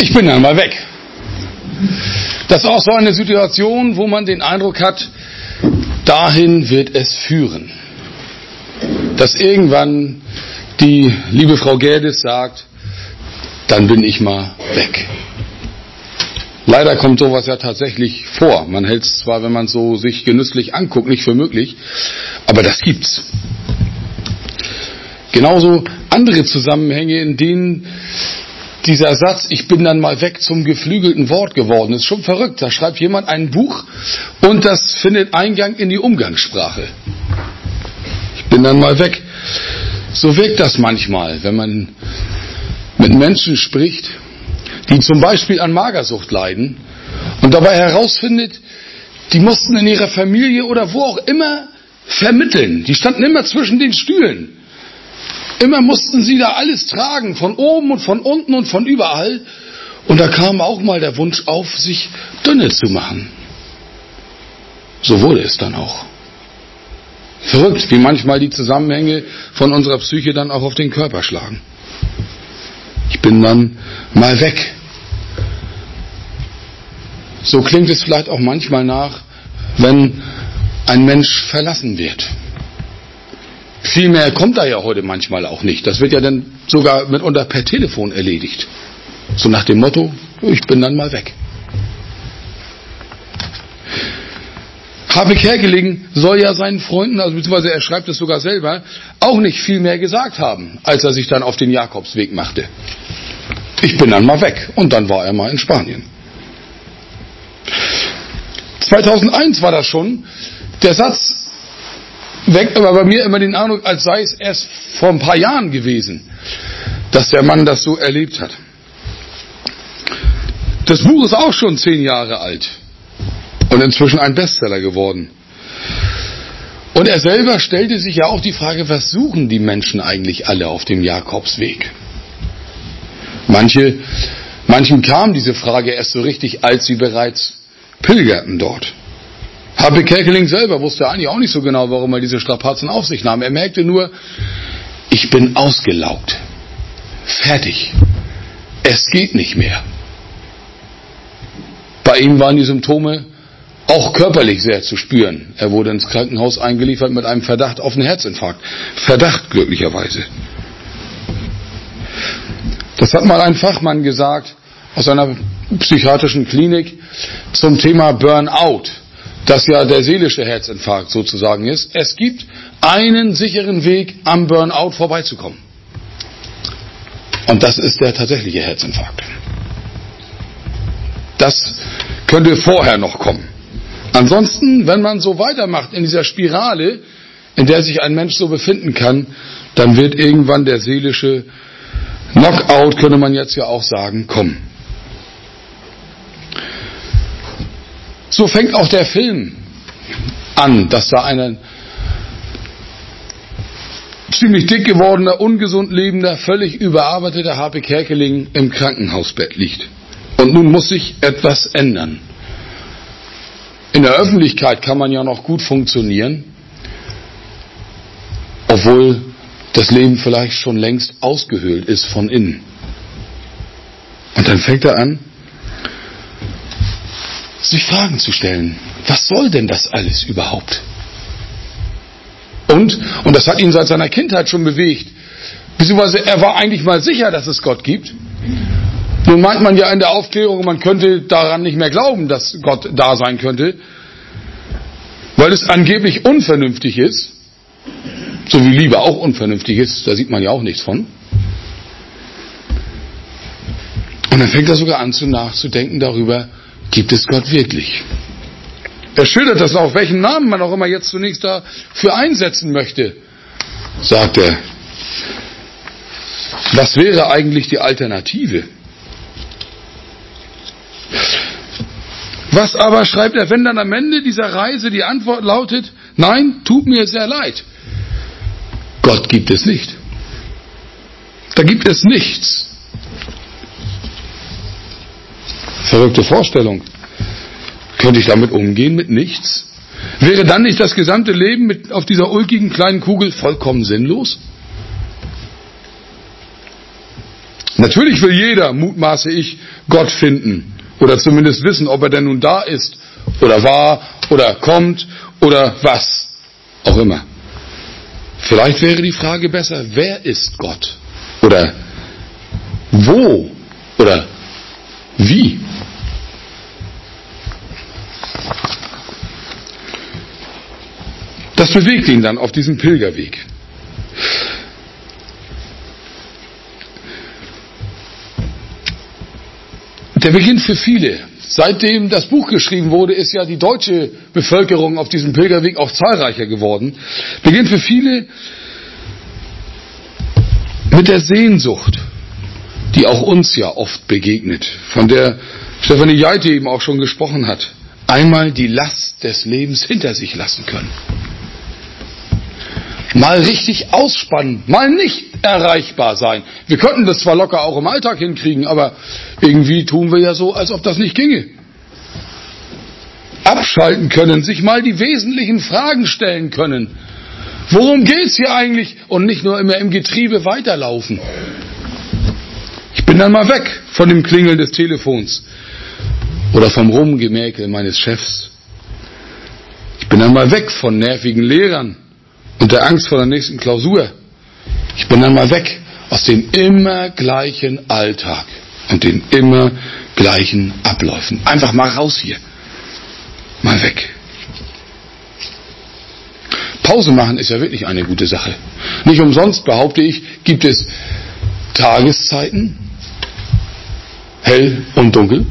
Ich bin dann mal weg. Das ist auch so eine Situation, wo man den Eindruck hat, dahin wird es führen. Dass irgendwann die liebe Frau Gerdes sagt, dann bin ich mal weg. Leider kommt sowas ja tatsächlich vor. Man hält es zwar, wenn man es so sich genüsslich anguckt, nicht für möglich, aber das gibt's. Genauso andere Zusammenhänge, in denen dieser Satz, ich bin dann mal weg, zum geflügelten Wort geworden ist. Schon verrückt. Da schreibt jemand ein Buch und das findet Eingang in die Umgangssprache. Ich bin dann mal weg. So wirkt das manchmal, wenn man mit Menschen spricht, die zum Beispiel an Magersucht leiden und dabei herausfindet, die mussten in ihrer Familie oder wo auch immer vermitteln. Die standen immer zwischen den Stühlen. Immer mussten sie da alles tragen, von oben und von unten und von überall. Und da kam auch mal der Wunsch auf, sich dünne zu machen. So wurde es dann auch. Verrückt, wie manchmal die Zusammenhänge von unserer Psyche dann auch auf den Körper schlagen. Ich bin dann mal weg. So klingt es vielleicht auch manchmal nach, wenn ein Mensch verlassen wird. Viel mehr kommt da ja heute manchmal auch nicht. Das wird ja dann sogar mitunter per Telefon erledigt. So nach dem Motto, ich bin dann mal weg. H.P. Kerkeling soll ja seinen Freunden, also beziehungsweise er schreibt es sogar selber, auch nicht viel mehr gesagt haben, als er sich dann auf den Jakobsweg machte. Ich bin dann mal weg. Und dann war er mal in Spanien. 2001 war das schon. Der Satz weckt aber bei mir immer den Eindruck, als sei es erst vor ein paar Jahren gewesen, dass der Mann das so erlebt hat. Das Buch ist auch schon 10 Jahre alt und inzwischen ein Bestseller geworden. Und er selber stellte sich ja auch die Frage, was suchen die Menschen eigentlich alle auf dem Jakobsweg? Manchen kam diese Frage erst so richtig, als sie bereits pilgerten dort. H.P. Kerkeling selber wusste eigentlich auch nicht so genau, warum er diese Strapazen auf sich nahm. Er merkte nur, ich bin ausgelaugt. Fertig. Es geht nicht mehr. Bei ihm waren die Symptome auch körperlich sehr zu spüren. Er wurde ins Krankenhaus eingeliefert mit einem Verdacht auf einen Herzinfarkt. Verdacht glücklicherweise. Das hat mal ein Fachmann gesagt aus einer psychiatrischen Klinik zum Thema Burnout, das ja der seelische Herzinfarkt sozusagen ist. Es gibt einen sicheren Weg, am Burnout vorbeizukommen. Und das ist der tatsächliche Herzinfarkt. Das könnte vorher noch kommen. Ansonsten, wenn man so weitermacht in dieser Spirale, in der sich ein Mensch so befinden kann, dann wird irgendwann der seelische Knockout, könnte man jetzt ja auch sagen, kommen. So fängt auch der Film an, dass da ein ziemlich dick gewordener, ungesund lebender, völlig überarbeiteter H.P. Kerkeling im Krankenhausbett liegt. Und nun muss sich etwas ändern. In der Öffentlichkeit kann man ja noch gut funktionieren, obwohl das Leben vielleicht schon längst ausgehöhlt ist von innen. Und dann fängt er an, sich Fragen zu stellen. Was soll denn das alles überhaupt? Und das hat ihn seit seiner Kindheit schon bewegt. Beziehungsweise er war eigentlich mal sicher, dass es Gott gibt. Nun meint man ja in der Aufklärung, man könnte daran nicht mehr glauben, dass Gott da sein könnte, weil es angeblich unvernünftig ist, so wie Liebe auch unvernünftig ist, da sieht man ja auch nichts von. Und dann fängt er sogar an nachzudenken darüber, gibt es Gott wirklich? Er schildert das auch, welchen Namen man auch immer jetzt zunächst dafür einsetzen möchte, sagt er. Was wäre eigentlich die Alternative? Was aber, schreibt er, wenn dann am Ende dieser Reise die Antwort lautet, nein, tut mir sehr leid. Gott gibt es nicht. Da gibt es nichts. Verrückte Vorstellung. Könnte ich damit umgehen, mit nichts? Wäre dann nicht das gesamte Leben auf dieser ulkigen kleinen Kugel vollkommen sinnlos? Natürlich will jeder, mutmaße ich, Gott finden oder zumindest wissen, ob er denn nun da ist oder war oder kommt oder was auch immer. Vielleicht wäre die Frage besser, wer ist Gott? Oder wo? Oder wie? Das bewegt ihn dann auf diesem Pilgerweg. Der beginnt für viele. Seitdem das Buch geschrieben wurde, ist ja die deutsche Bevölkerung auf diesem Pilgerweg auch zahlreicher geworden. Beginnt für viele mit der Sehnsucht, die auch uns ja oft begegnet, von der Stefanie Jeite eben auch schon gesprochen hat. Einmal die Last des Lebens hinter sich lassen können. Mal richtig ausspannen, mal nicht erreichbar sein. Wir könnten das zwar locker auch im Alltag hinkriegen, aber irgendwie tun wir ja so, als ob das nicht ginge. Abschalten können, sich mal die wesentlichen Fragen stellen können. Worum geht's hier eigentlich? Und nicht nur immer im Getriebe weiterlaufen. Ich bin dann mal weg von dem Klingeln des Telefons oder vom Rumgemäkel meines Chefs. Ich bin dann mal weg von nervigen Lehrern und der Angst vor der nächsten Klausur. Ich bin dann mal weg aus dem immer gleichen Alltag und den immer gleichen Abläufen. Einfach mal raus hier. Mal weg. Pause machen ist ja wirklich eine gute Sache. Nicht umsonst, behaupte ich, gibt es Tageszeiten, hell und dunkel.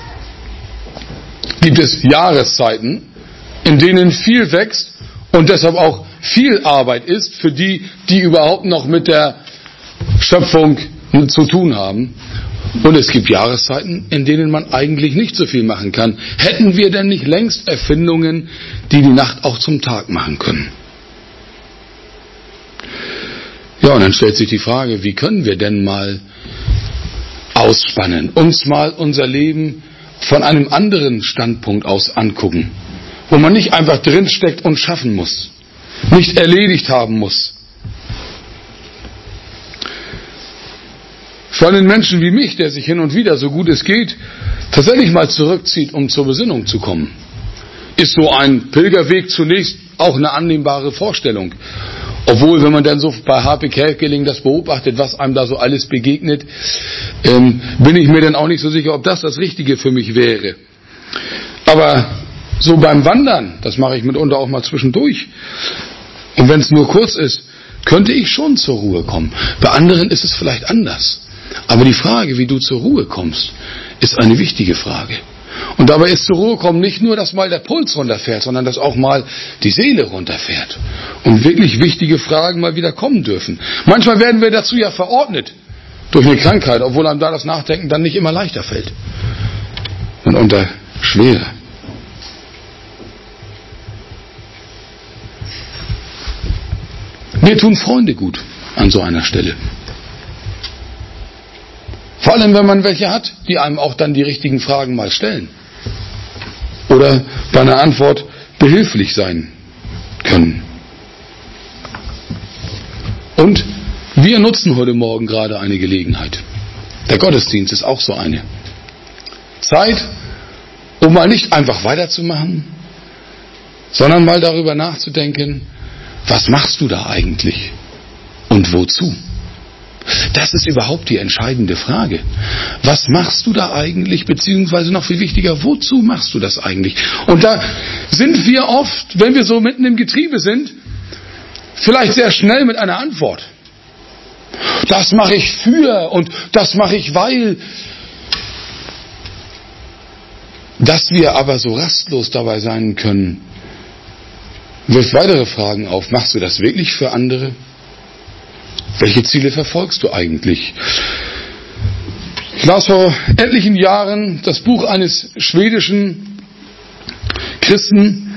Gibt es Jahreszeiten, in denen viel wächst und deshalb auch viel Arbeit ist für die, die überhaupt noch mit der Schöpfung zu tun haben. Und es gibt Jahreszeiten, in denen man eigentlich nicht so viel machen kann. Hätten wir denn nicht längst Erfindungen, die die Nacht auch zum Tag machen können? Ja, und dann stellt sich die Frage, wie können wir denn mal ausspannen, uns mal unser Leben von einem anderen Standpunkt aus angucken, wo man nicht einfach drinsteckt und schaffen muss, nicht erledigt haben muss. Für einen Menschen wie mich, der sich hin und wieder, so gut es geht, tatsächlich mal zurückzieht, um zur Besinnung zu kommen, ist so ein Pilgerweg zunächst auch eine annehmbare Vorstellung. Obwohl, wenn man dann so bei H.P. Kerkeling das beobachtet, was einem da so alles begegnet, bin ich mir dann auch nicht so sicher, ob das Richtige für mich wäre. Aber so beim Wandern, das mache ich mitunter auch mal zwischendurch, und wenn es nur kurz ist, könnte ich schon zur Ruhe kommen. Bei anderen ist es vielleicht anders. Aber die Frage, wie du zur Ruhe kommst, ist eine wichtige Frage. Und dabei ist zur Ruhe kommen nicht nur, dass mal der Puls runterfährt, sondern dass auch mal die Seele runterfährt. Und wirklich wichtige Fragen mal wieder kommen dürfen. Manchmal werden wir dazu ja verordnet durch eine Krankheit, obwohl einem da das Nachdenken dann nicht immer leichter fällt. Und unter schwerer. Mir tun Freunde gut an so einer Stelle. Vor allem, wenn man welche hat, die einem auch dann die richtigen Fragen mal stellen. Oder bei einer Antwort behilflich sein können. Und wir nutzen heute Morgen gerade eine Gelegenheit. Der Gottesdienst ist auch so eine. Zeit, um mal nicht einfach weiterzumachen, sondern mal darüber nachzudenken, was machst du da eigentlich und wozu? Das ist überhaupt die entscheidende Frage. Was machst du da eigentlich, beziehungsweise noch viel wichtiger, wozu machst du das eigentlich? Und da sind wir oft, wenn wir so mitten im Getriebe sind, vielleicht sehr schnell mit einer Antwort. Das mache ich für und das mache ich weil. Dass wir aber so rastlos dabei sein können, wirft weitere Fragen auf. Machst du das wirklich für andere? Welche Ziele verfolgst du eigentlich? Ich las vor etlichen Jahren das Buch eines schwedischen Christen,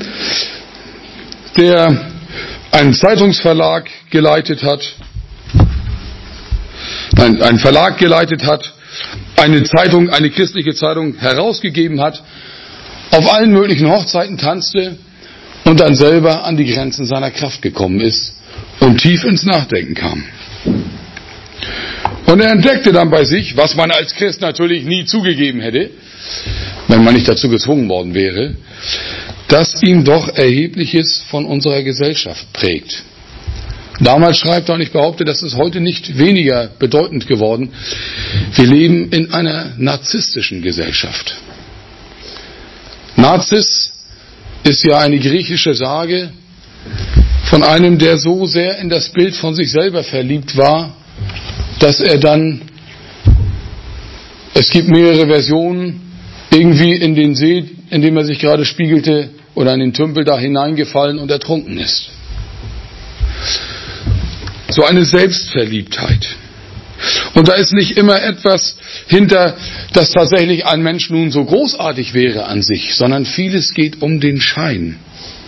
der einen Zeitungsverlag geleitet hat, einen Verlag geleitet hat, eine Zeitung, eine christliche Zeitung herausgegeben hat, auf allen möglichen Hochzeiten tanzte und dann selber an die Grenzen seiner Kraft gekommen ist und tief ins Nachdenken kam. Und er entdeckte dann bei sich, was man als Christ natürlich nie zugegeben hätte, wenn man nicht dazu gezwungen worden wäre, dass ihn doch Erhebliches von unserer Gesellschaft prägt. Damals schreibt er, und ich behaupte, das ist heute nicht weniger bedeutend geworden, wir leben in einer narzisstischen Gesellschaft. Narzis ist ja eine griechische Sage von einem, der so sehr in das Bild von sich selber verliebt war, dass er dann, es gibt mehrere Versionen, irgendwie in den See, in dem er sich gerade spiegelte, oder in den Tümpel da hineingefallen und ertrunken ist. So eine Selbstverliebtheit. Und da ist nicht immer etwas hinter, dass tatsächlich ein Mensch nun so großartig wäre an sich, sondern vieles geht um den Schein.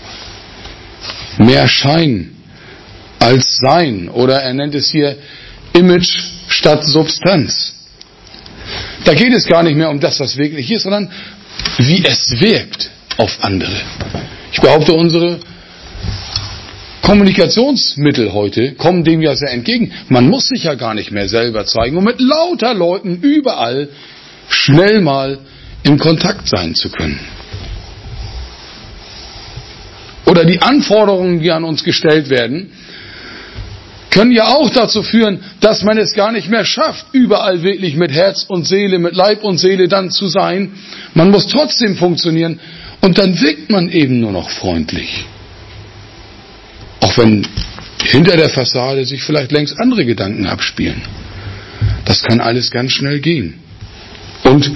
Mehr Schein als Sein. Oder er nennt es hier Image statt Substanz. Da geht es gar nicht mehr um das, was wirklich ist, sondern wie es wirkt auf andere. Ich behaupte, unsere Kommunikationsmittel heute kommen dem ja sehr entgegen. Man muss sich ja gar nicht mehr selber zeigen, um mit lauter Leuten überall schnell mal in Kontakt sein zu können. Oder die Anforderungen, die an uns gestellt werden, können ja auch dazu führen, dass man es gar nicht mehr schafft, überall wirklich mit Herz und Seele, mit Leib und Seele dann zu sein. Man muss trotzdem funktionieren und dann wirkt man eben nur noch freundlich. Auch wenn hinter der Fassade sich vielleicht längst andere Gedanken abspielen. Das kann alles ganz schnell gehen. Und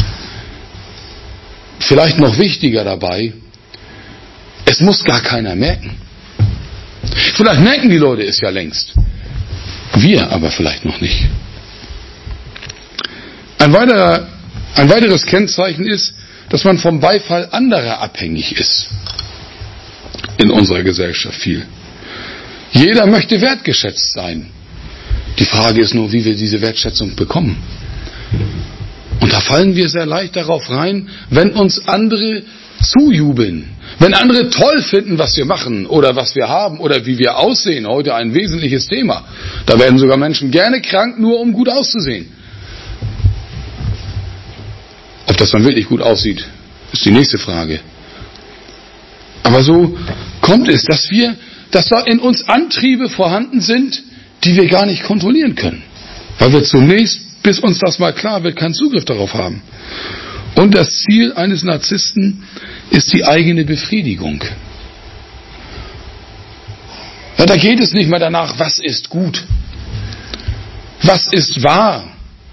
vielleicht noch wichtiger dabei, es muss gar keiner merken. Vielleicht merken die Leute es ja längst. Wir aber vielleicht noch nicht. Ein weiteres Kennzeichen ist, dass man vom Beifall anderer abhängig ist. In unserer Gesellschaft viel. Jeder möchte wertgeschätzt sein. Die Frage ist nur, wie wir diese Wertschätzung bekommen. Und da fallen wir sehr leicht darauf rein, wenn uns andere zujubeln. Wenn andere toll finden, was wir machen oder was wir haben oder wie wir aussehen, heute ein wesentliches Thema. Da werden sogar Menschen gerne krank, nur um gut auszusehen. Ob das dann wirklich gut aussieht, ist die nächste Frage. Aber so kommt es, dass da in uns Antriebe vorhanden sind, die wir gar nicht kontrollieren können. Weil wir zunächst, bis uns das mal klar wird, keinen Zugriff darauf haben. Und das Ziel eines Narzissten ist die eigene Befriedigung. Ja, da geht es nicht mehr danach, was ist gut, was ist wahr,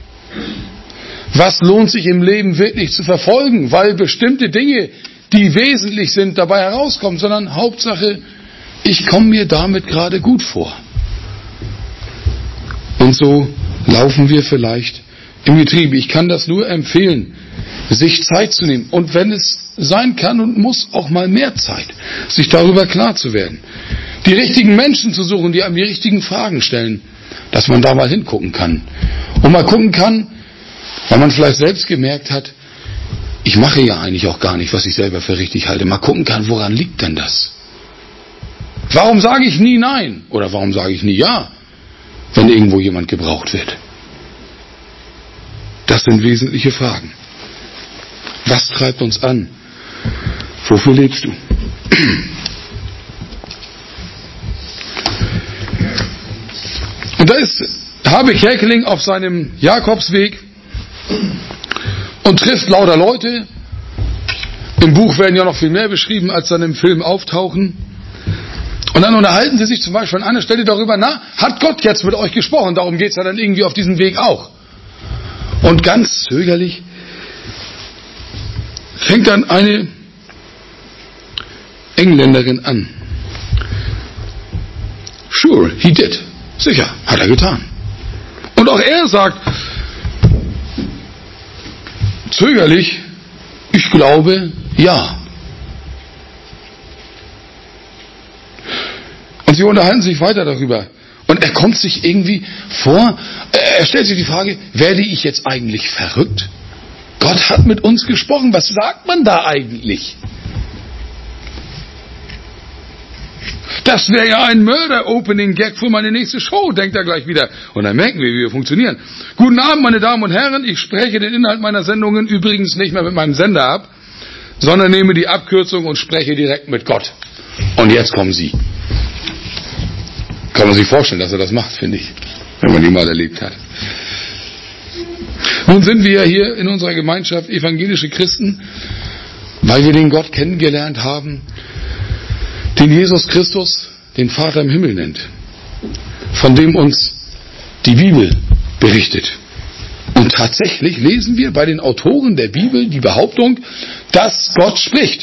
was lohnt sich im Leben wirklich zu verfolgen, weil bestimmte Dinge, die wesentlich sind, dabei herauskommen, sondern Hauptsache, ich komme mir damit gerade gut vor. Und so laufen wir vielleicht im Getriebe. Ich kann das nur empfehlen, sich Zeit zu nehmen. Und wenn es sein kann und muss, auch mal mehr Zeit, sich darüber klar zu werden. Die richtigen Menschen zu suchen, die einem die richtigen Fragen stellen, dass man da mal hingucken kann. Und mal gucken kann, weil man vielleicht selbst gemerkt hat, ich mache ja eigentlich auch gar nicht, was ich selber für richtig halte. Mal gucken kann, woran liegt denn das? Warum sage ich nie Nein? Oder warum sage ich nie Ja, wenn irgendwo jemand gebraucht wird? Das sind wesentliche Fragen. Was treibt uns an? Wofür lebst du? Und da ist Habeck Kerkeling auf seinem Jakobsweg und trifft lauter Leute. Im Buch werden ja noch viel mehr beschrieben, als dann im Film auftauchen. Und dann unterhalten sie sich zum Beispiel an einer Stelle darüber, hat Gott jetzt mit euch gesprochen? Darum geht es ja dann irgendwie auf diesem Weg auch. Und ganz zögerlich fängt dann eine Engländerin an. Sure, he did. Sicher, hat er getan. Und auch er sagt zögerlich, ich glaube, ja. Und sie unterhalten sich weiter darüber. Und er kommt sich irgendwie vor, er stellt sich die Frage, werde ich jetzt eigentlich verrückt? Gott hat mit uns gesprochen, was sagt man da eigentlich? Das wäre ja ein Mörder-Opening-Gag für meine nächste Show, denkt er gleich wieder. Und dann merken wir, wie wir funktionieren. Guten Abend, meine Damen und Herren. Ich spreche den Inhalt meiner Sendungen übrigens nicht mehr mit meinem Sender ab, sondern nehme die Abkürzung und spreche direkt mit Gott. Und jetzt kommen Sie. Kann man sich vorstellen, dass er das macht, finde ich, wenn man ihn mal erlebt hat. Nun sind wir hier in unserer Gemeinschaft evangelische Christen, weil wir den Gott kennengelernt haben, den Jesus Christus den Vater im Himmel nennt, von dem uns die Bibel berichtet. Und tatsächlich lesen wir bei den Autoren der Bibel die Behauptung, dass Gott spricht,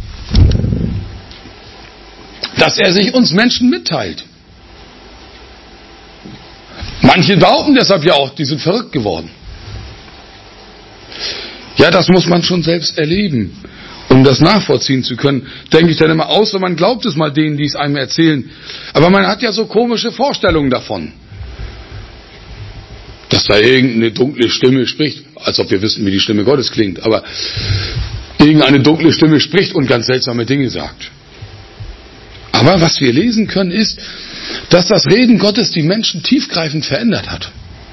dass er sich uns Menschen mitteilt. Manche behaupten deshalb ja auch, die sind verrückt geworden. Ja, das muss man schon selbst erleben, um das nachvollziehen zu können. Denke ich dann immer aus, und man glaubt es mal denen, die es einem erzählen. Aber man hat ja so komische Vorstellungen davon, dass da irgendeine dunkle Stimme spricht, als ob wir wissen, wie die Stimme Gottes klingt, aber irgendeine dunkle Stimme spricht und ganz seltsame Dinge sagt. Aber was wir lesen können, ist, dass das Reden Gottes die Menschen tiefgreifend verändert hat.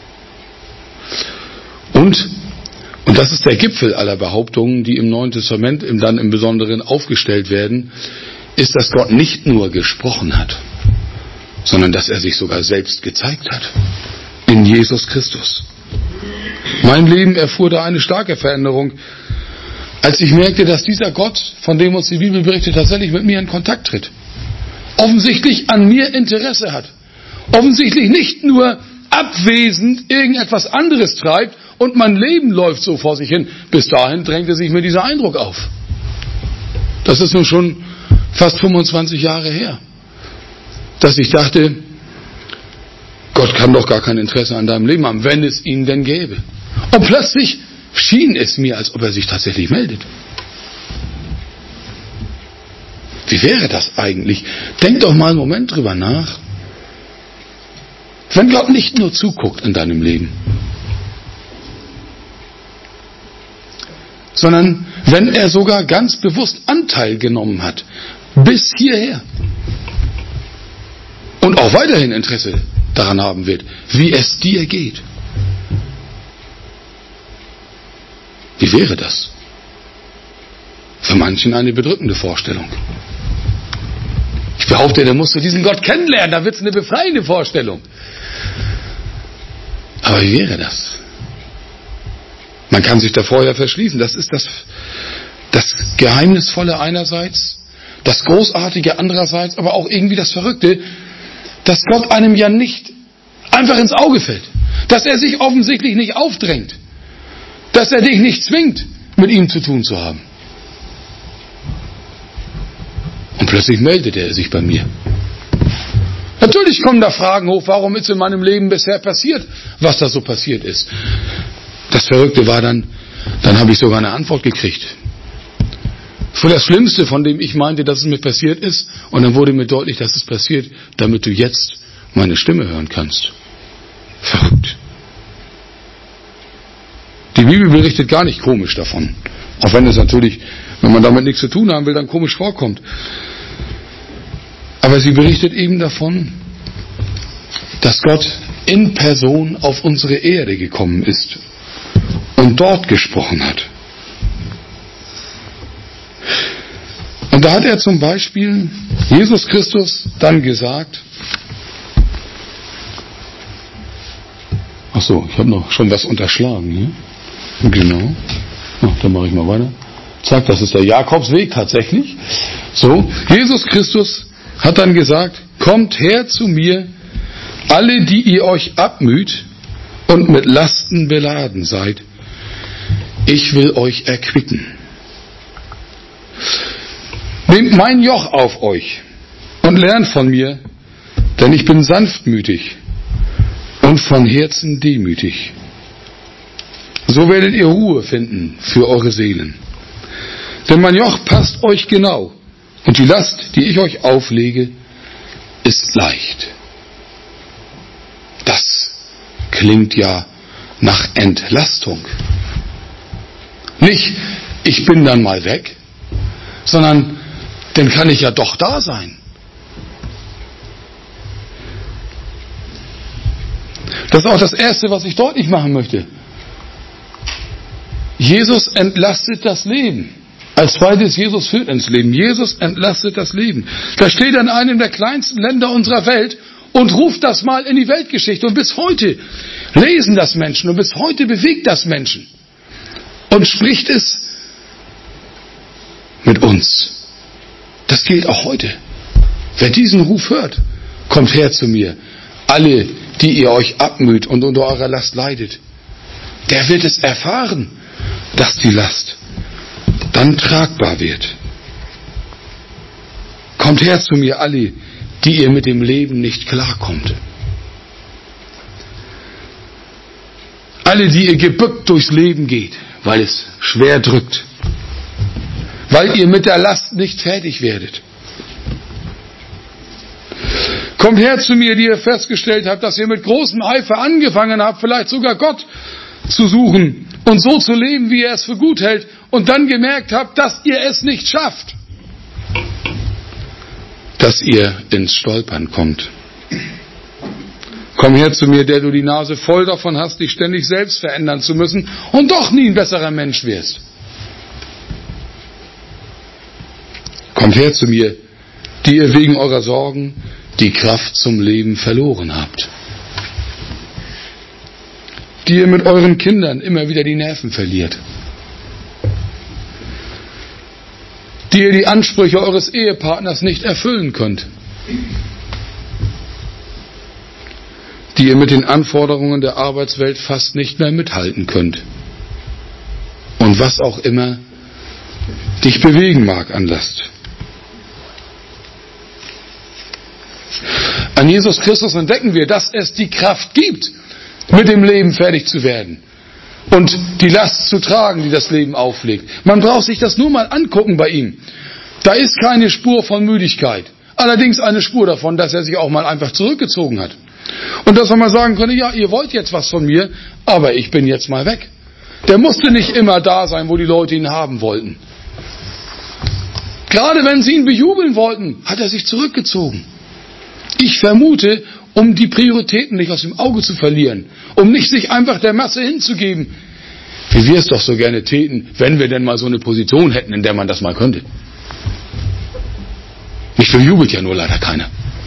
Und das ist der Gipfel aller Behauptungen, die im Neuen Testament dann im Besonderen aufgestellt werden, ist, dass Gott nicht nur gesprochen hat, sondern dass er sich sogar selbst gezeigt hat. In Jesus Christus. Mein Leben erfuhr da eine starke Veränderung, als ich merkte, dass dieser Gott, von dem uns die Bibel berichtet, tatsächlich mit mir in Kontakt tritt. Offensichtlich an mir Interesse hat. Offensichtlich nicht nur abwesend irgendetwas anderes treibt und mein Leben läuft so vor sich hin. Bis dahin drängte sich mir dieser Eindruck auf. Das ist nun schon fast 25 Jahre her, dass ich dachte, Gott kann doch gar kein Interesse an deinem Leben haben, wenn es ihn denn gäbe. Und plötzlich schien es mir, als ob er sich tatsächlich meldet. Wie wäre das eigentlich? Denk doch mal einen Moment drüber nach. Wenn Gott nicht nur zuguckt in deinem Leben, sondern wenn er sogar ganz bewusst Anteil genommen hat, bis hierher und auch weiterhin Interesse daran haben wird, wie es dir geht. Wie wäre das? Für manchen eine bedrückende Vorstellung. Ich behaupte, der musst du diesen Gott kennenlernen, da wird es eine befreiende Vorstellung. Aber wie wäre das? Man kann sich davor ja verschließen. Das ist das Geheimnisvolle einerseits, das Großartige andererseits, aber auch irgendwie das Verrückte, dass Gott einem ja nicht einfach ins Auge fällt. Dass er sich offensichtlich nicht aufdrängt. Dass er dich nicht zwingt, mit ihm zu tun zu haben. Und plötzlich meldet er sich bei mir. Natürlich kommen da Fragen hoch, warum ist in meinem Leben bisher passiert, was da so passiert ist. Das Verrückte war dann habe ich sogar eine Antwort gekriegt. Für das Schlimmste, von dem ich meinte, dass es mir passiert ist, und dann wurde mir deutlich, dass es passiert, damit du jetzt meine Stimme hören kannst. Verrückt. Die Bibel berichtet gar nicht komisch davon. Auch wenn es natürlich, wenn man damit nichts zu tun haben will, dann komisch vorkommt. Aber sie berichtet eben davon, dass Gott in Person auf unsere Erde gekommen ist und dort gesprochen hat. Und da hat er zum Beispiel Jesus Christus dann gesagt, ach so, ich habe noch schon was unterschlagen, ne? Genau. Dann mache ich mal weiter. Zack, das ist der Jakobsweg tatsächlich. So, Jesus Christus hat dann gesagt, kommt her zu mir, alle, die ihr euch abmüht und mit Lasten beladen seid. Ich will euch erquicken. Nehmt mein Joch auf euch und lernt von mir, denn ich bin sanftmütig und von Herzen demütig. So werdet ihr Ruhe finden für eure Seelen. Denn mein Joch passt euch genau und die Last, die ich euch auflege, ist leicht. Das klingt ja nach Entlastung. Nicht, ich bin dann mal weg, sondern dann kann ich ja doch da sein. Das ist auch das Erste, was ich deutlich machen möchte. Jesus entlastet das Leben. Als zweites, Jesus führt ins Leben. Jesus entlastet das Leben. Da steht an einem der kleinsten Länder unserer Welt und ruft das mal in die Weltgeschichte. Und bis heute lesen das Menschen und bis heute bewegt das Menschen. Und spricht es mit uns. Das gilt auch heute. Wer diesen Ruf hört, kommt her zu mir. Alle, die ihr euch abmüht und unter eurer Last leidet, der wird es erfahren, dass die Last dann tragbar wird. Kommt her zu mir, alle, die ihr mit dem Leben nicht klarkommt. Alle, die ihr gebückt durchs Leben geht, weil es schwer drückt, weil ihr mit der Last nicht fertig werdet. Kommt her zu mir, die ihr festgestellt habt, dass ihr mit großem Eifer angefangen habt, vielleicht sogar Gott zu suchen und so zu leben, wie er es für gut hält, und dann gemerkt habt, dass ihr es nicht schafft, dass ihr ins Stolpern kommt. Komm her zu mir, der du die Nase voll davon hast, dich ständig selbst verändern zu müssen und doch nie ein besserer Mensch wirst. Kommt her zu mir, die ihr wegen eurer Sorgen die Kraft zum Leben verloren habt. Die ihr mit euren Kindern immer wieder die Nerven verliert. Die ihr die Ansprüche eures Ehepartners nicht erfüllen könnt. Die ihr mit den Anforderungen der Arbeitswelt fast nicht mehr mithalten könnt. Und was auch immer dich bewegen mag an Last. An Jesus Christus entdecken wir, dass es die Kraft gibt, mit dem Leben fertig zu werden und die Last zu tragen, die das Leben auflegt. Man braucht sich das nur mal angucken bei ihm. Da ist keine Spur von Müdigkeit. Allerdings eine Spur davon, dass er sich auch mal einfach zurückgezogen hat. Und dass er mal sagen könnte, ja, ihr wollt jetzt was von mir, aber ich bin jetzt mal weg. Der musste nicht immer da sein, wo die Leute ihn haben wollten. Gerade wenn sie ihn bejubeln wollten, hat er sich zurückgezogen. Ich vermute, um die Prioritäten nicht aus dem Auge zu verlieren, um nicht sich einfach der Masse hinzugeben, wie wir es doch so gerne täten, wenn wir denn mal so eine Position hätten, in der man das mal könnte. Mich bejubelt ja nur leider keiner.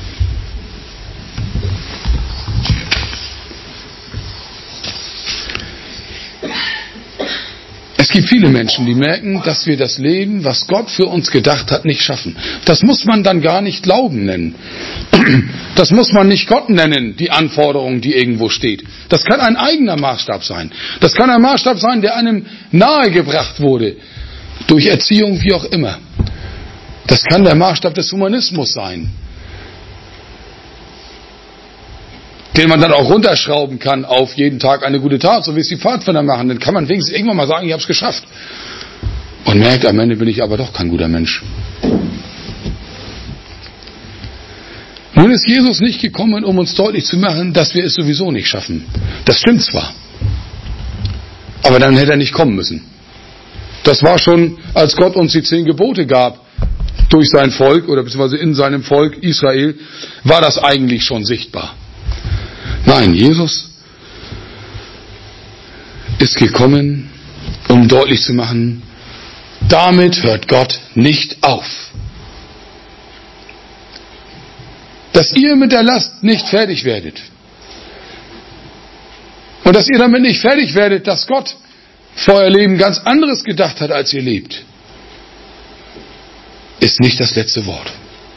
Es gibt viele Menschen, die merken, dass wir das Leben, was Gott für uns gedacht hat, nicht schaffen. Das muss man dann gar nicht Glauben nennen. Das muss man nicht Gott nennen, die Anforderung, die irgendwo steht. Das kann ein eigener Maßstab sein. Das kann ein Maßstab sein, der einem nahegebracht wurde, durch Erziehung, wie auch immer. Das kann der Maßstab des Humanismus sein, den man dann auch runterschrauben kann auf jeden Tag eine gute Tat, so wie es die Pfadfinder machen. Dann kann man wenigstens irgendwann mal sagen, ich habe es geschafft. Und merkt, am Ende bin ich aber doch kein guter Mensch. Nun ist Jesus nicht gekommen, um uns deutlich zu machen, dass wir es sowieso nicht schaffen. Das stimmt zwar. Aber dann hätte er nicht kommen müssen. Das war schon, als Gott uns die 10 Gebote gab, durch sein Volk, oder beziehungsweise in seinem Volk Israel, war das eigentlich schon sichtbar. Nein, Jesus ist gekommen, um deutlich zu machen, damit hört Gott nicht auf. Dass ihr mit der Last nicht fertig werdet. Und dass ihr damit nicht fertig werdet, dass Gott für euer Leben ganz anderes gedacht hat, als ihr lebt, ist nicht das letzte Wort.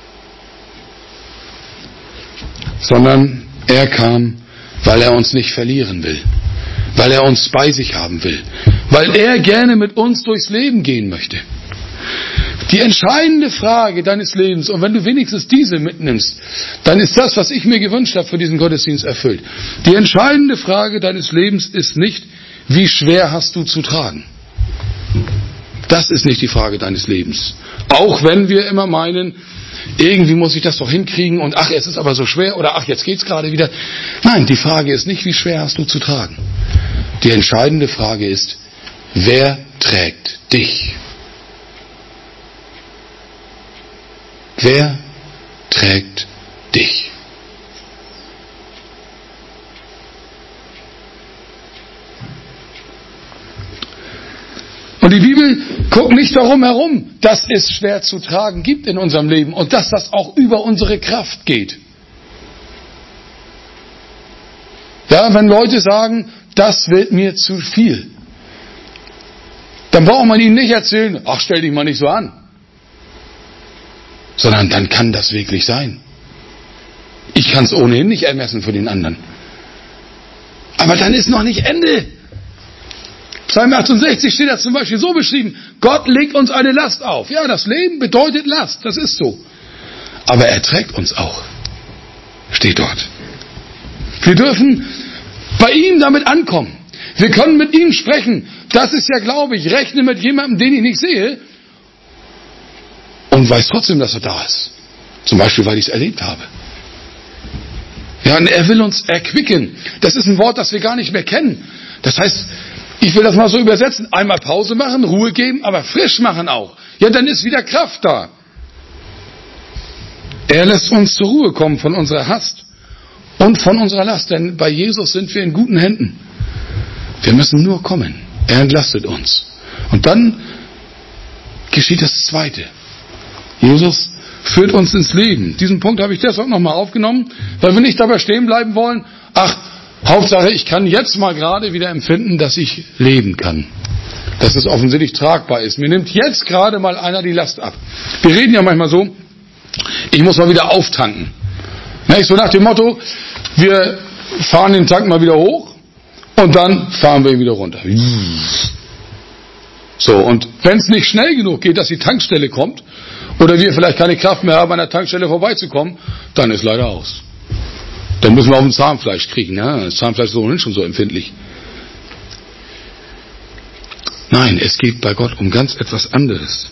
Sondern er kam, weil er uns nicht verlieren will, weil er uns bei sich haben will, weil er gerne mit uns durchs Leben gehen möchte. Die entscheidende Frage deines Lebens, und wenn du wenigstens diese mitnimmst, dann ist das, was ich mir gewünscht habe für diesen Gottesdienst, erfüllt. Die entscheidende Frage deines Lebens ist nicht, wie schwer hast du zu tragen. Das ist nicht die Frage deines Lebens. Auch wenn wir immer meinen, irgendwie muss ich das doch hinkriegen und ach, es ist aber so schwer oder ach, jetzt geht's gerade wieder. Nein, die Frage ist nicht, wie schwer hast du zu tragen. Die entscheidende Frage ist, wer trägt dich? Wer trägt dich? Und die Bibel guckt nicht darum herum, dass es schwer zu tragen gibt in unserem Leben und dass das auch über unsere Kraft geht. Ja, wenn Leute sagen, das wird mir zu viel, dann braucht man ihnen nicht erzählen, ach, stell dich mal nicht so an. Sondern dann kann das wirklich sein. Ich kann es ohnehin nicht ermessen für den anderen. Aber dann ist noch nicht Ende. Psalm 68 steht da zum Beispiel so beschrieben, Gott legt uns eine Last auf. Ja, das Leben bedeutet Last, das ist so. Aber er trägt uns auch. Steht dort. Wir dürfen bei ihm damit ankommen. Wir können mit ihm sprechen. Das ist ja, glaube ich, rechne mit jemandem, den ich nicht sehe und weiß trotzdem, dass er da ist. Zum Beispiel, weil ich es erlebt habe. Ja, und er will uns erquicken. Das ist ein Wort, das wir gar nicht mehr kennen. Das heißt, ich will das mal so übersetzen, einmal Pause machen, Ruhe geben, aber frisch machen auch. Ja, dann ist wieder Kraft da. Er lässt uns zur Ruhe kommen von unserer Hast und von unserer Last, denn bei Jesus sind wir in guten Händen. Wir müssen nur kommen. Er entlastet uns. Und dann geschieht das Zweite. Jesus führt uns ins Leben. Diesen Punkt habe ich deshalb nochmal aufgenommen, weil wir nicht dabei stehen bleiben wollen, ach, Hauptsache, ich kann jetzt mal gerade wieder empfinden, dass ich leben kann. Dass es offensichtlich tragbar ist. Mir nimmt jetzt gerade mal einer die Last ab. Wir reden ja manchmal so, ich muss mal wieder auftanken. So nach dem Motto, wir fahren den Tank mal wieder hoch und dann fahren wir ihn wieder runter. So, und wenn es nicht schnell genug geht, dass die Tankstelle kommt, oder wir vielleicht keine Kraft mehr haben, an der Tankstelle vorbeizukommen, dann ist leider aus. Dann müssen wir auf dem Zahnfleisch kriegen. Ja? Das Zahnfleisch ist ohnehin schon so empfindlich. Nein, es geht bei Gott um ganz etwas anderes.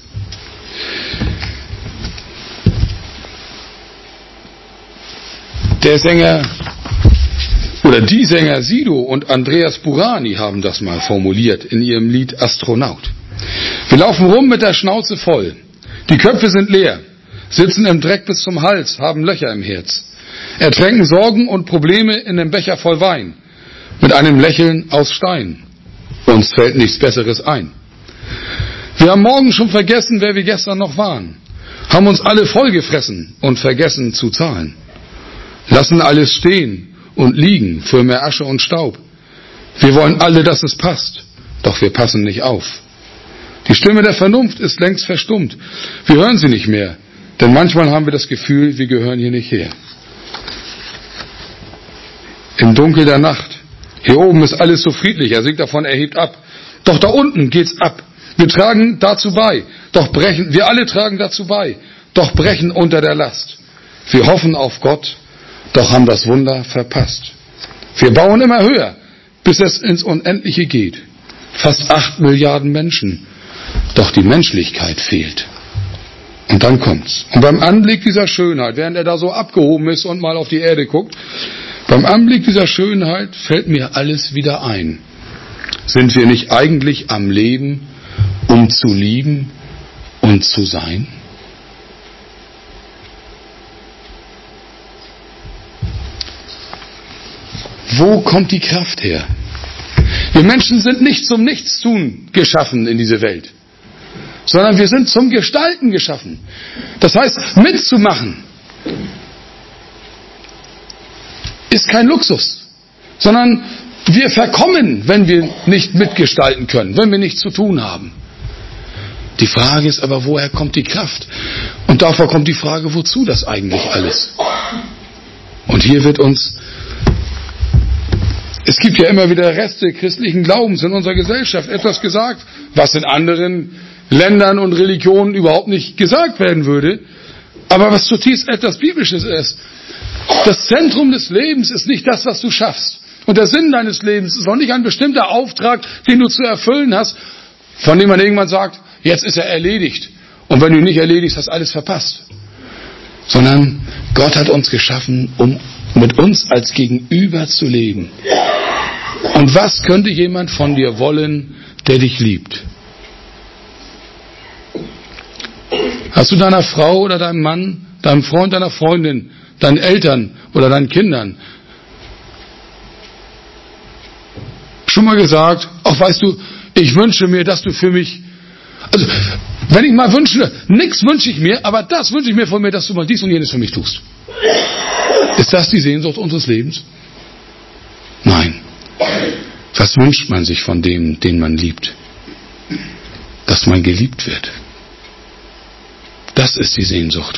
Der Sänger oder die Sänger Sido und Andreas Burani haben das mal formuliert in ihrem Lied Astronaut. Wir laufen rum mit der Schnauze voll. Die Köpfe sind leer, sitzen im Dreck bis zum Hals, haben Löcher im Herz. Ertränken Sorgen und Probleme in einem Becher voll Wein, mit einem Lächeln aus Stein. Uns fällt nichts Besseres ein. Wir haben morgen schon vergessen, wer wir gestern noch waren, haben uns alle vollgefressen und vergessen zu zahlen. Lassen alles stehen und liegen für mehr Asche und Staub. Wir wollen alle, dass es passt, doch wir passen nicht auf. Die Stimme der Vernunft ist längst verstummt. Wir hören sie nicht mehr, denn manchmal haben wir das Gefühl, wir gehören hier nicht her. Im Dunkel der Nacht, hier oben ist alles so friedlich, er singt davon, er hebt ab. Doch da unten geht's ab. Wir tragen dazu bei, wir alle tragen dazu bei, doch brechen unter der Last. Wir hoffen auf Gott, doch haben das Wunder verpasst. Wir bauen immer höher, bis es ins Unendliche geht. Fast 8 Milliarden Menschen. Doch die Menschlichkeit fehlt. Und dann kommt's. Und beim Anblick dieser Schönheit, während er da so abgehoben ist und mal auf die Erde guckt, beim Anblick dieser Schönheit fällt mir alles wieder ein. Sind wir nicht eigentlich am Leben, um zu lieben und zu sein? Wo kommt die Kraft her? Wir Menschen sind nicht zum Nichtstun geschaffen in diese Welt, sondern wir sind zum Gestalten geschaffen. Das heißt, mitzumachen ist kein Luxus, sondern wir verkommen, wenn wir nicht mitgestalten können, wenn wir nichts zu tun haben. Die Frage ist aber, woher kommt die Kraft? Und davor kommt die Frage, wozu das eigentlich alles? Und hier wird uns, es gibt ja immer wieder Reste christlichen Glaubens in unserer Gesellschaft, etwas gesagt, was in anderen Ländern und Religionen überhaupt nicht gesagt werden würde, aber was zutiefst etwas Biblisches ist. Das Zentrum des Lebens ist nicht das, was du schaffst. Und der Sinn deines Lebens ist auch nicht ein bestimmter Auftrag, den du zu erfüllen hast, von dem man irgendwann sagt, jetzt ist er erledigt. Und wenn du ihn nicht erledigst, hast du alles verpasst. Sondern Gott hat uns geschaffen, um mit uns als Gegenüber zu leben. Und was könnte jemand von dir wollen, der dich liebt? Hast du deiner Frau oder deinem Mann, deinem Freund, deiner Freundin, deinen Eltern oder deinen Kindern schon mal gesagt, ach weißt du, Ich wünsche mir, dass du für mich, also wenn ich mal wünsche, nichts wünsche ich mir, aber das wünsche ich mir von mir, dass du mal dies und jenes für mich tust. Ist das die Sehnsucht unseres Lebens? Nein. Was wünscht man sich von dem, den man liebt? Dass man geliebt wird. Das ist die Sehnsucht.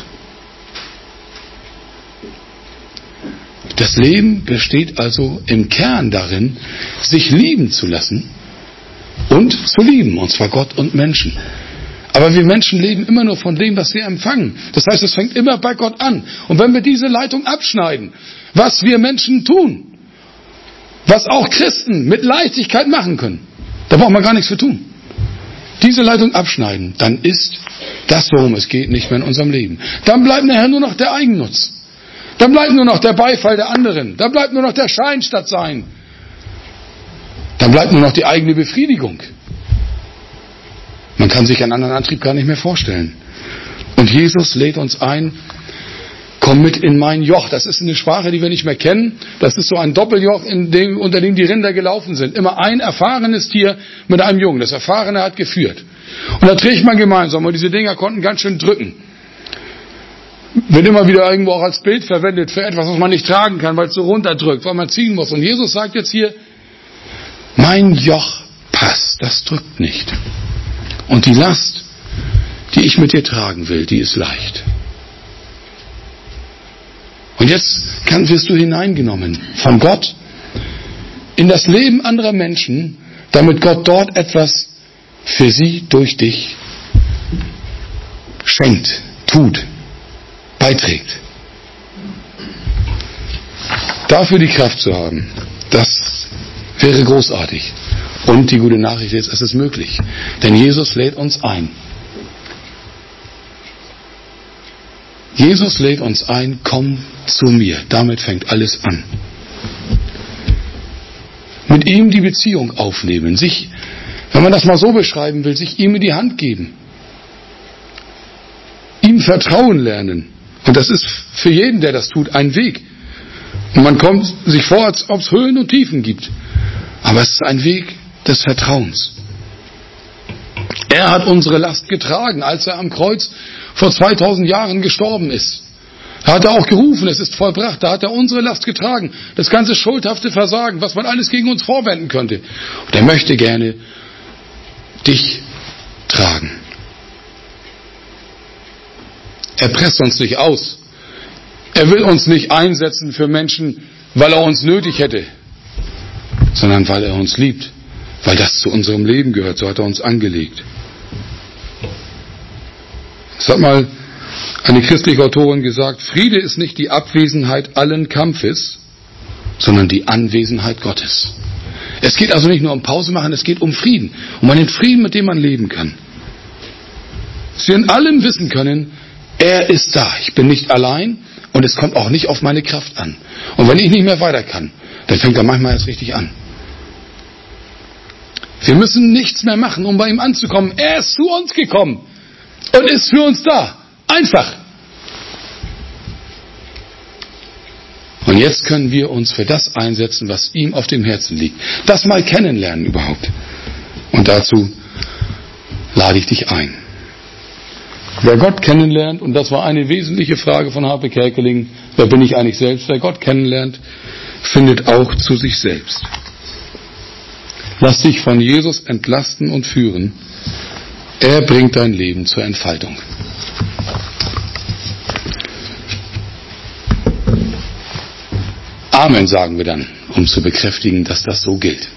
Das Leben besteht also im Kern darin, sich lieben zu lassen und zu lieben, und zwar Gott und Menschen. Aber wir Menschen leben immer nur von dem, was wir empfangen. Das heißt, es fängt immer bei Gott an. Und wenn wir diese Leitung abschneiden, was wir Menschen tun, was auch Christen mit Leichtigkeit machen können, da braucht man gar nichts für tun. Diese Leitung abschneiden, dann ist das, worum es geht, nicht mehr in unserem Leben. Dann bleibt nachher nur noch der Eigennutz. Dann bleibt nur noch der Beifall der anderen. Dann bleibt nur noch der Schein statt Sein. Dann bleibt nur noch die eigene Befriedigung. Man kann sich einen anderen Antrieb gar nicht mehr vorstellen. Und Jesus lädt uns ein, komm mit in mein Joch. Das ist eine Sprache, die wir nicht mehr kennen. Das ist so ein Doppeljoch, unter dem die Rinder gelaufen sind. Immer ein erfahrenes Tier mit einem Jungen. Das Erfahrene hat geführt. Und da trägt man gemeinsam. Und diese Dinger konnten ganz schön drücken. Wird immer wieder irgendwo auch als Bild verwendet für etwas, was man nicht tragen kann, weil es so runterdrückt, weil man ziehen muss. Und Jesus sagt jetzt hier, mein Joch passt, das drückt nicht. Und die Last, die ich mit dir tragen will, die ist leicht. Und jetzt wirst du hineingenommen von Gott in das Leben anderer Menschen, damit Gott dort etwas für sie durch dich schenkt, tut, beiträgt. Dafür die Kraft zu haben, das wäre großartig. Und die gute Nachricht ist, es ist möglich. Denn Jesus lädt uns ein. Jesus lädt uns ein, komm zu mir. Damit fängt alles an. Mit ihm die Beziehung aufnehmen. Sich, wenn man das mal so beschreiben will, sich ihm in die Hand geben. Ihm vertrauen lernen. Und das ist für jeden, der das tut, ein Weg. Und man kommt sich vor, als ob es Höhen und Tiefen gibt. Aber es ist ein Weg des Vertrauens. Er hat unsere Last getragen, als er am Kreuz vor 2000 Jahren gestorben ist. Da hat er auch gerufen, es ist vollbracht. Da hat er unsere Last getragen. Das ganze schuldhafte Versagen, was man alles gegen uns vorwenden könnte. Und er möchte gerne dich tragen. Er presst uns nicht aus. Er will uns nicht einsetzen für Menschen, weil er uns nötig hätte, sondern weil er uns liebt. Weil das zu unserem Leben gehört, so hat er uns angelegt. Es hat mal eine christliche Autorin gesagt, Friede ist nicht die Abwesenheit allen Kampfes, sondern die Anwesenheit Gottes. Es geht also nicht nur um Pause machen, es geht um Frieden. Um einen Frieden, mit dem man leben kann. Dass wir in allem wissen können, er ist da. Ich bin nicht allein und es kommt auch nicht auf meine Kraft an. Und wenn ich nicht mehr weiter kann, dann fängt er manchmal erst richtig an. Wir müssen nichts mehr machen, um bei ihm anzukommen. Er ist zu uns gekommen und ist für uns da. Einfach. Und jetzt können wir uns für das einsetzen, was ihm auf dem Herzen liegt. Das mal kennenlernen überhaupt. Und dazu lade ich dich ein. Wer Gott kennenlernt, und das war eine wesentliche Frage von Harpe Kerkeling, wer bin ich eigentlich selbst? Wer Gott kennenlernt, findet auch zu sich selbst. Lass dich von Jesus entlasten und führen. Er bringt dein Leben zur Entfaltung. Amen sagen wir dann, um zu bekräftigen, dass das so gilt.